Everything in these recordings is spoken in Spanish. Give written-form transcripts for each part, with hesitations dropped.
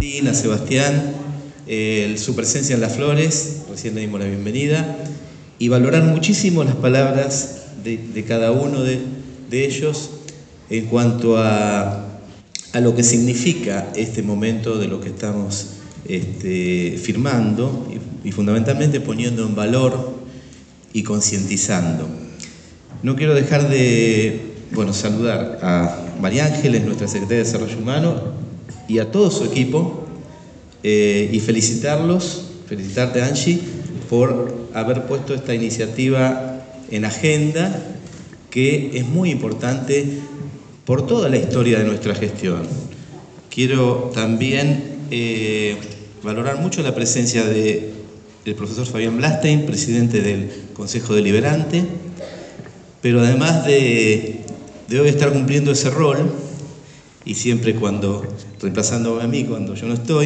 A Sebastián, su presencia en Las Flores, recién le dimos la bienvenida, y valorar muchísimo las palabras de cada uno de ellos en cuanto a lo que significa este momento de lo que estamos firmando y fundamentalmente poniendo en valor y concientizando. No quiero dejar de saludar a María Ángeles, nuestra secretaria de Desarrollo Humano, y a todo su equipo, y felicitarte, Angie, por haber puesto esta iniciativa en agenda, que es muy importante por toda la historia de nuestra gestión. Quiero también valorar mucho la presencia del profesor Fabián Blastein, presidente del Consejo Deliberante, pero además de hoy estar cumpliendo ese rol, y siempre reemplazándome a mí cuando yo no estoy,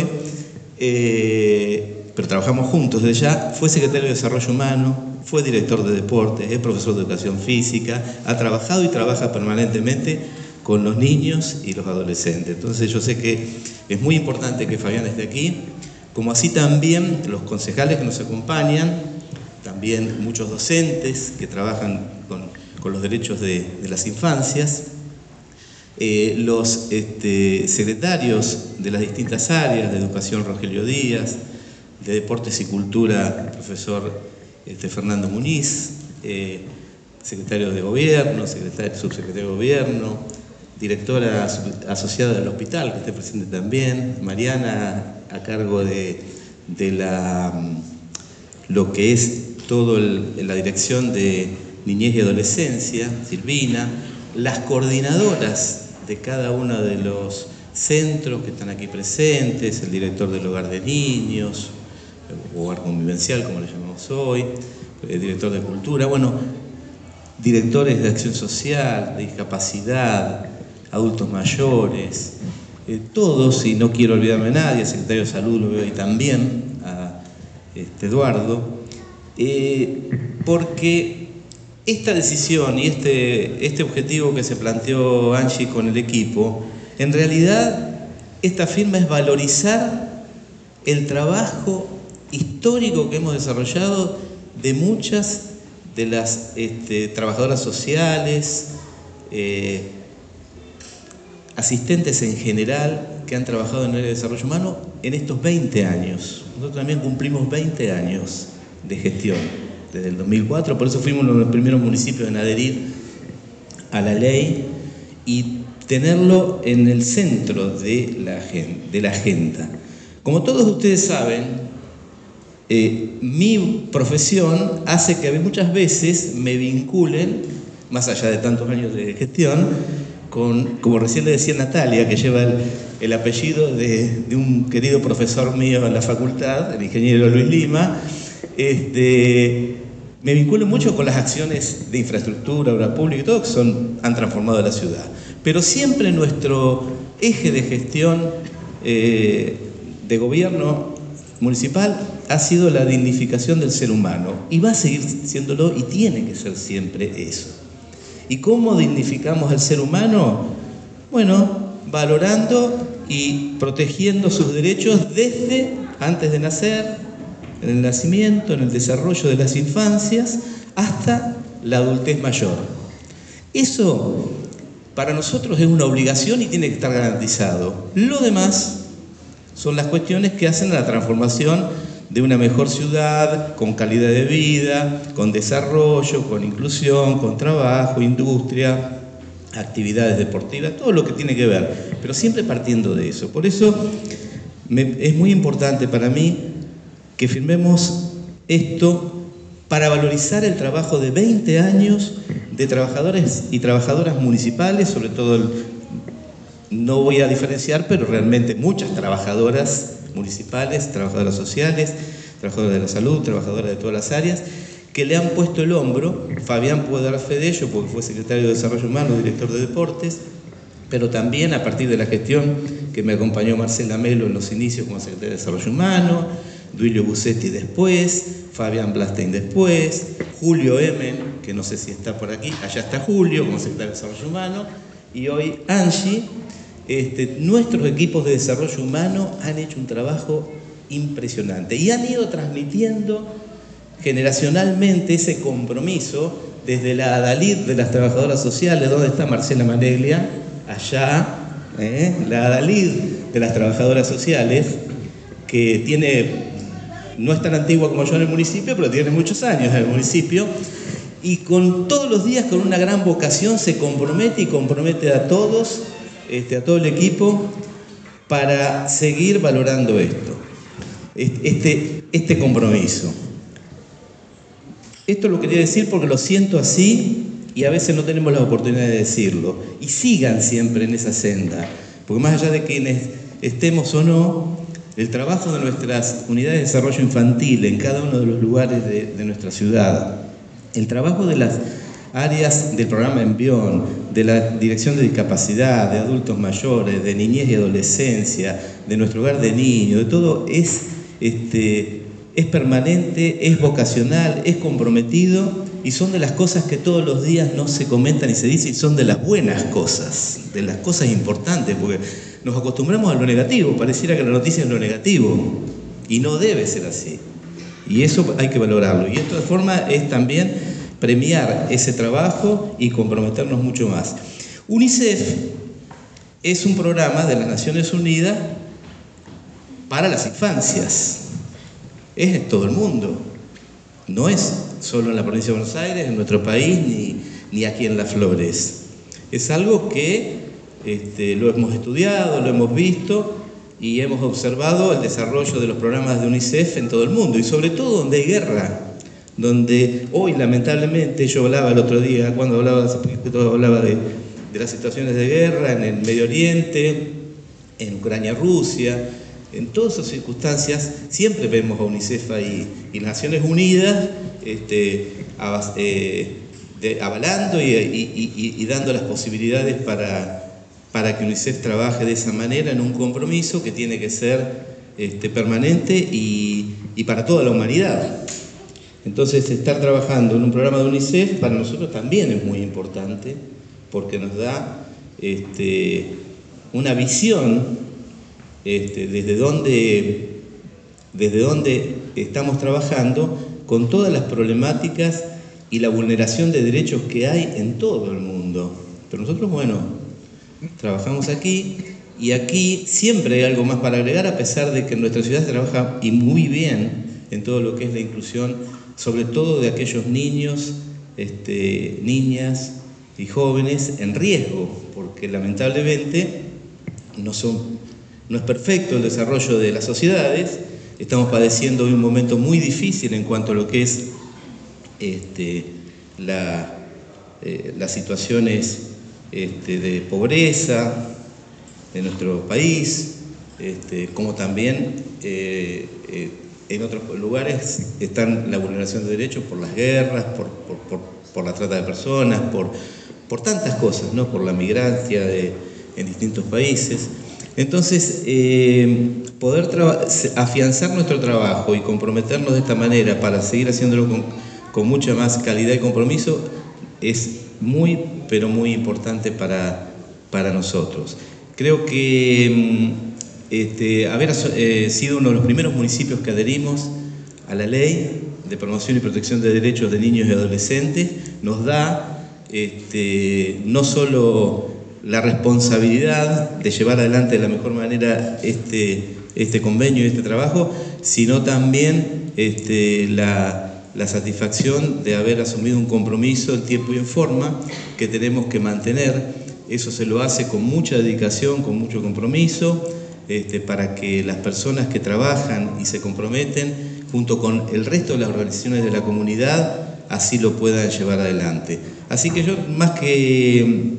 pero trabajamos juntos desde ya, fue secretario de Desarrollo Humano, fue director de deportes, es profesor de Educación Física, ha trabajado y trabaja permanentemente con los niños y los adolescentes. Entonces yo sé que es muy importante que Fabián esté aquí, como así también los concejales que nos acompañan, también muchos docentes que trabajan con los derechos de las infancias, los secretarios de las distintas áreas, de Educación Rogelio Díaz, de Deportes y Cultura, profesor Fernando Muniz, secretario de Gobierno, subsecretario de Gobierno, directora asociada del hospital, que esté presente también, Mariana, a cargo de lo que es toda la dirección de Niñez y Adolescencia, Silvina, las coordinadoras de cada uno de los centros que están aquí presentes, el director del Hogar de Niños, Hogar Convivencial, como le llamamos hoy, el director de Cultura, directores de Acción Social, de Discapacidad, Adultos Mayores, todos, y no quiero olvidarme de nadie, el secretario de Salud lo veo ahí también, a Eduardo, porque esta decisión y este objetivo que se planteó Angie con el equipo, en realidad esta firma es valorizar el trabajo histórico que hemos desarrollado de muchas de las trabajadoras sociales, asistentes en general que han trabajado en el área de desarrollo humano en estos 20 años. Nosotros también cumplimos 20 años de gestión, desde el 2004, por eso fuimos uno de los primeros municipios en adherir a la ley y tenerlo en el centro de la agenda. Como todos ustedes saben, mi profesión hace que muchas veces me vinculen, más allá de tantos años de gestión, como recién le decía Natalia, que lleva el apellido de un querido profesor mío en la facultad, el ingeniero Luis Lima, me vinculo mucho con las acciones de infraestructura, obra pública y todo, que han transformado la ciudad. Pero siempre nuestro eje de gestión de gobierno municipal ha sido la dignificación del ser humano, y va a seguir siéndolo, y tiene que ser siempre eso. ¿Y cómo dignificamos al ser humano? Valorando y protegiendo sus derechos desde antes de nacer, en el nacimiento, en el desarrollo de las infancias, hasta la adultez mayor. Eso para nosotros es una obligación y tiene que estar garantizado. Lo demás son las cuestiones que hacen la transformación de una mejor ciudad, con calidad de vida, con desarrollo, con inclusión, con trabajo, industria, actividades deportivas, todo lo que tiene que ver, pero siempre partiendo de eso. Por eso es muy importante para mí que firmemos esto para valorizar el trabajo de 20 años de trabajadores y trabajadoras municipales, sobre todo, no voy a diferenciar, pero realmente muchas trabajadoras municipales, trabajadoras sociales, trabajadoras de la salud, trabajadoras de todas las áreas, que le han puesto el hombro. Fabián puede dar fe de ello porque fue secretario de Desarrollo Humano, director de Deportes, pero también a partir de la gestión que me acompañó Marcela Melo en los inicios como secretaria de Desarrollo Humano, Duilio Busetti después, Fabián Blastein después, Julio Emen, que no sé si está por aquí, allá está Julio como secretario de Desarrollo Humano, y hoy Angie, nuestros equipos de desarrollo humano han hecho un trabajo impresionante y han ido transmitiendo generacionalmente ese compromiso desde la Adalid de las trabajadoras sociales. ¿Dónde está Marcela Maneglia? Allá, la Adalid de las trabajadoras sociales, que no es tan antigua como yo en el municipio, pero tiene muchos años en el municipio, y todos los días con una gran vocación se compromete y compromete a todos, a todo el equipo, para seguir valorando este compromiso. Esto lo quería decir porque lo siento así y a veces no tenemos la oportunidad de decirlo. Y sigan siempre en esa senda, porque más allá de quienes estemos o no, el trabajo de nuestras unidades de desarrollo infantil en cada uno de los lugares de nuestra ciudad, el trabajo de las áreas del programa Envión, de la Dirección de Discapacidad, de adultos mayores, de niñez y adolescencia, de nuestro hogar de niños, de todo es permanente, es vocacional, es comprometido, y son de las cosas que todos los días no se comentan y se dicen, y son de las buenas cosas, de las cosas importantes, porque nos acostumbramos a lo negativo, pareciera que la noticia es lo negativo, y no debe ser así. Y eso hay que valorarlo. Y esta forma es también premiar ese trabajo y comprometernos mucho más. UNICEF es un programa de las Naciones Unidas para las infancias. Es en todo el mundo. No es solo en la provincia de Buenos Aires, en nuestro país, ni aquí en Las Flores. Es algo que lo hemos estudiado, lo hemos visto y hemos observado el desarrollo de los programas de UNICEF en todo el mundo, y sobre todo donde hay guerra, donde hoy lamentablemente, yo hablaba el otro día, cuando hablaba de las situaciones de guerra en el Medio Oriente, en Ucrania, Rusia, en todas esas circunstancias siempre vemos a UNICEF ahí, y Naciones Unidas avalando y dando las posibilidades para que UNICEF trabaje de esa manera en un compromiso que tiene que ser permanente y para toda la humanidad. Entonces, estar trabajando en un programa de UNICEF para nosotros también es muy importante, porque nos da una visión desde donde estamos trabajando con todas las problemáticas y la vulneración de derechos que hay en todo el mundo. Pero nosotros, bueno, trabajamos aquí, y aquí siempre hay algo más para agregar, a pesar de que en nuestra ciudad se trabaja y muy bien en todo lo que es la inclusión, sobre todo de aquellos niños, niñas y jóvenes en riesgo, porque lamentablemente no es perfecto el desarrollo de las sociedades. Estamos padeciendo hoy un momento muy difícil en cuanto a lo que es las situaciones de pobreza de nuestro país, como también en otros lugares están la vulneración de derechos por las guerras, por la trata de personas, por tantas cosas, ¿no? Por la migrancia en distintos países. Entonces, poder afianzar nuestro trabajo y comprometernos de esta manera para seguir haciéndolo con mucha más calidad y compromiso es muy, pero muy importante para nosotros. Creo que haber sido uno de los primeros municipios que adherimos a la Ley de Promoción y Protección de Derechos de Niños y Adolescentes nos da no solo la responsabilidad de llevar adelante de la mejor manera este convenio y este trabajo, sino también la satisfacción de haber asumido un compromiso en tiempo y en forma que tenemos que mantener. Eso se lo hace con mucha dedicación, con mucho compromiso, para que las personas que trabajan y se comprometen, junto con el resto de las organizaciones de la comunidad, así lo puedan llevar adelante. Así que yo, más que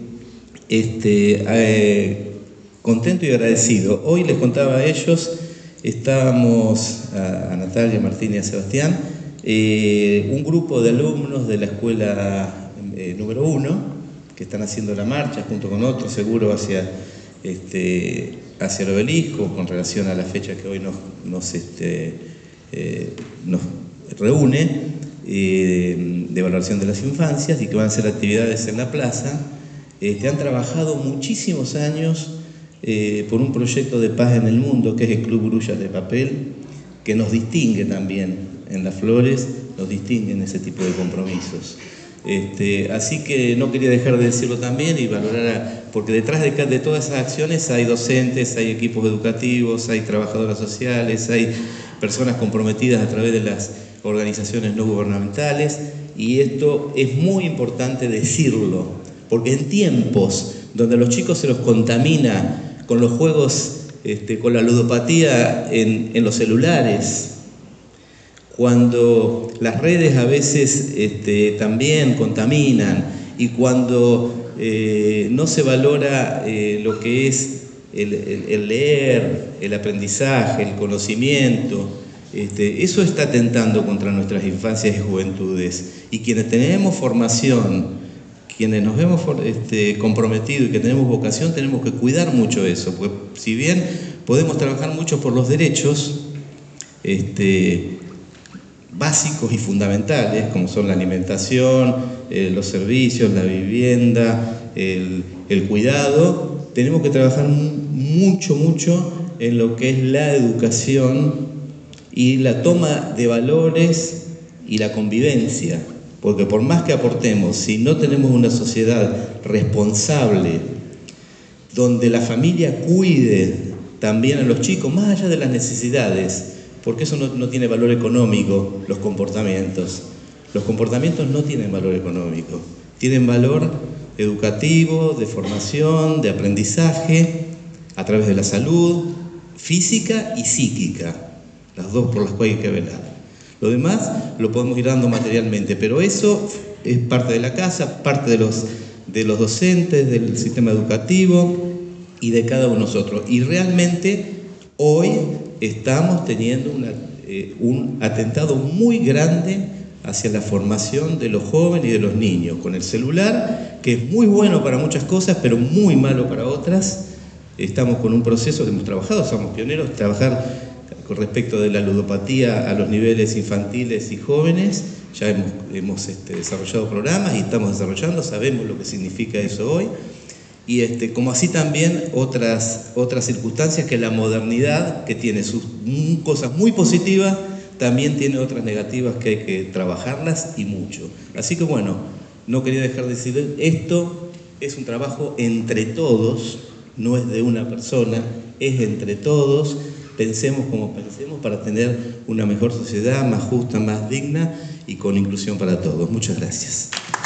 contento y agradecido, hoy les contaba a ellos, estábamos, a Natalia, Martín y a Sebastián, un grupo de alumnos de la escuela número 1, que están haciendo la marcha junto con otros, seguro hacia el obelisco, con relación a la fecha que hoy nos reúne, de valoración de las infancias, y que van a hacer actividades en la plaza. Han trabajado muchísimos años por un proyecto de paz en el mundo, que es el Club Grullas de Papel, que nos distingue también en Las Flores, nos distingue en ese tipo de compromisos. Así que no quería dejar de decirlo también y valorar, porque detrás de todas esas acciones hay docentes, hay equipos educativos, hay trabajadoras sociales, hay personas comprometidas a través de las organizaciones no gubernamentales, y esto es muy importante decirlo, porque en tiempos donde a los chicos se los contamina con los juegos, con la ludopatía en los celulares, cuando las redes a veces también contaminan, y cuando no se valora lo que es el leer, el aprendizaje, el conocimiento, eso está atentando contra nuestras infancias y juventudes. Y quienes tenemos formación, quienes nos hemos comprometido y que tenemos vocación, tenemos que cuidar mucho eso, porque si bien podemos trabajar mucho por los derechos básicos y fundamentales, como son la alimentación, los servicios, la vivienda, el cuidado, tenemos que trabajar mucho en lo que es la educación y la toma de valores y la convivencia, porque por más que aportemos, si no tenemos una sociedad responsable, donde la familia cuide también a los chicos, más allá de las necesidades, porque eso no tiene valor económico, los comportamientos. Los comportamientos no tienen valor económico, tienen valor educativo, de formación, de aprendizaje, a través de la salud física y psíquica, las dos por las cuales hay que velar. Lo demás lo podemos ir dando materialmente, pero eso es parte de la casa, parte de los docentes, del sistema educativo y de cada uno de nosotros. Y realmente hoy estamos teniendo un atentado muy grande hacia la formación de los jóvenes y de los niños, con el celular, que es muy bueno para muchas cosas, pero muy malo para otras. Estamos con un proceso que hemos trabajado, somos pioneros, trabajar con respecto de la ludopatía a los niveles infantiles y jóvenes. Ya hemos desarrollado programas y estamos desarrollando, sabemos lo que significa eso hoy. Y como así también otras circunstancias, que la modernidad, que tiene sus cosas muy positivas, también tiene otras negativas que hay que trabajarlas y mucho. Así que bueno, no quería dejar de decir, esto es un trabajo entre todos, no es de una persona, es entre todos. Pensemos como pensemos para tener una mejor sociedad, más justa, más digna y con inclusión para todos. Muchas gracias.